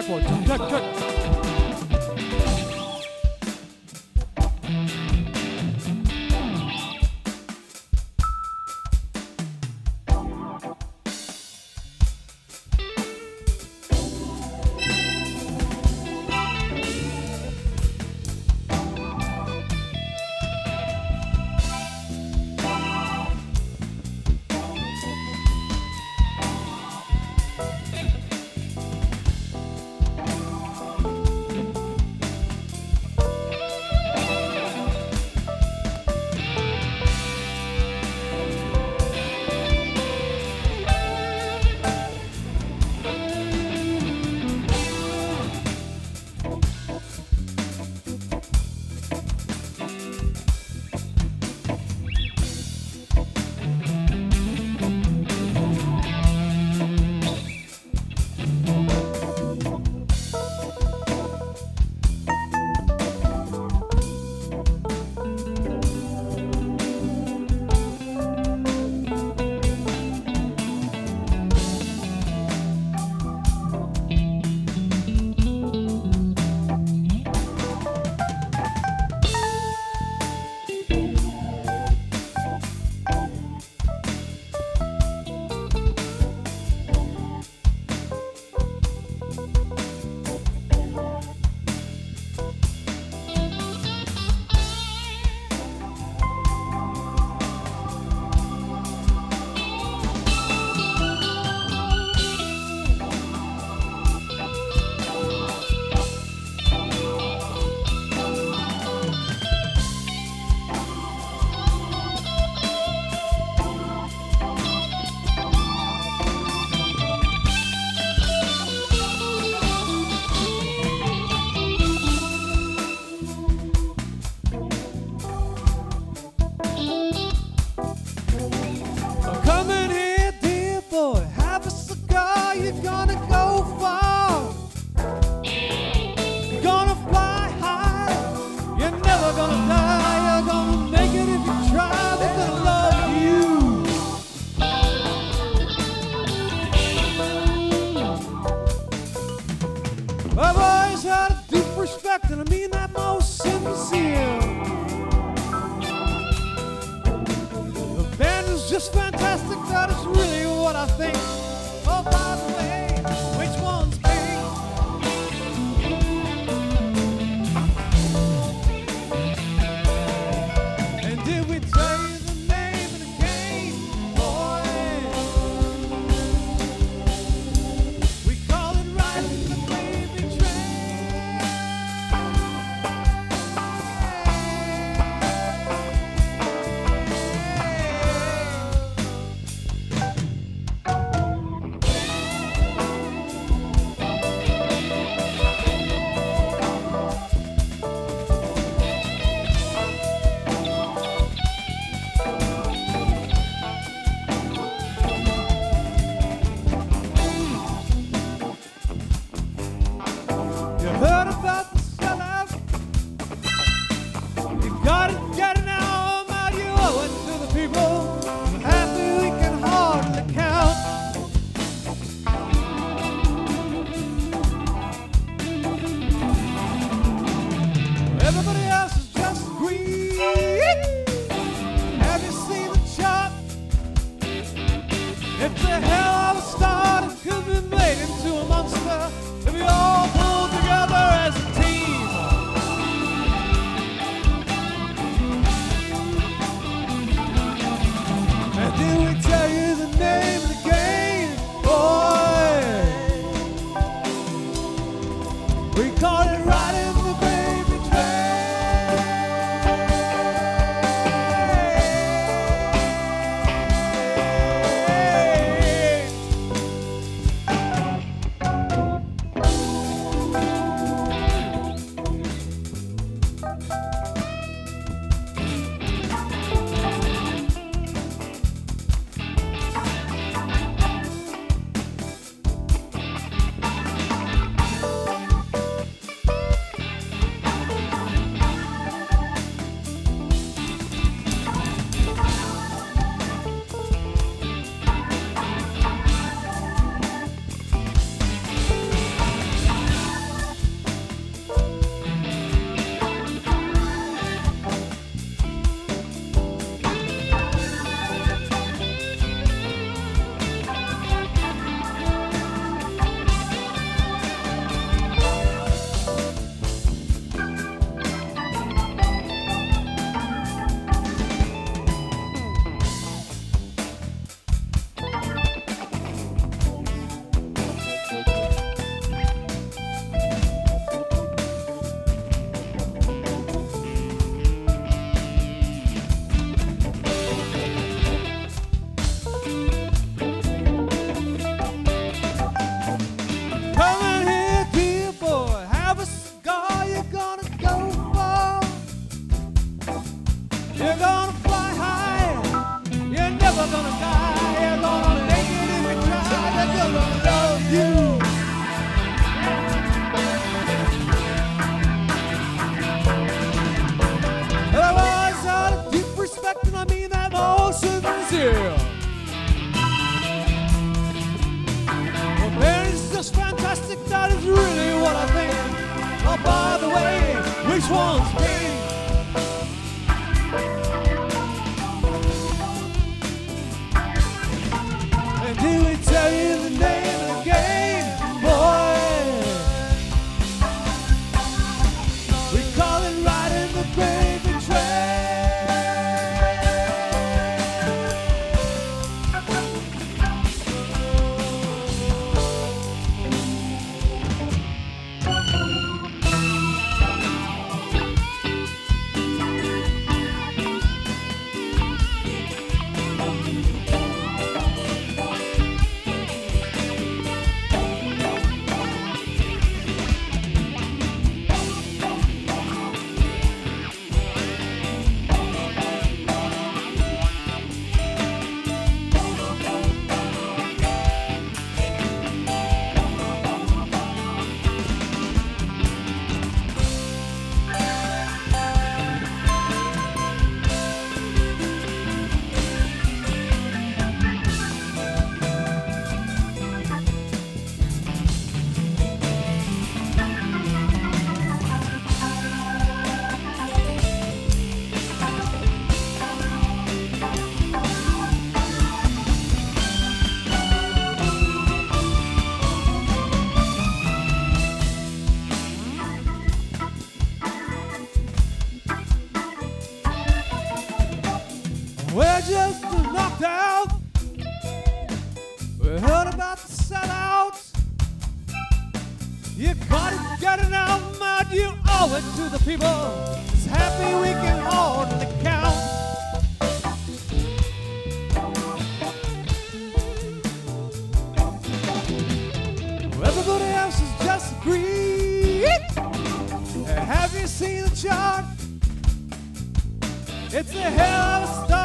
Airport. Check, check. I've always had a deep respect, and I mean that most sincere. The band is just fantastic, that is really what I think. Oh, by the way, which one's me? And did we tell you the name of the game, boy? We call it riding the baby train. You heard about the sellout? You gotta get it now, now you owe it to the people. Happy we can hardly count. Everybody else is just green. Have you seen the chart? If the hell I was started, could be made into a monster. If we all pull together as a team. And did we tell you the name of the game, boy? We call it riding the baby train. never gonna die. You're gonna make it if you try. They're gonna love you. I've always had a deep respect, and I mean that most sincere. Well, man, it's just fantastic. That is really what I think. Oh, by the way, which one's me? And did we tell you the name of the game, boy? We call it riding the gravy train. We're just knocked out. We heard about the sellouts. You gotta get it out, man. You owe it to the people. It's happy we can hardly count. Everybody else is just agreed. Have you seen the chart? It's a hell of a start.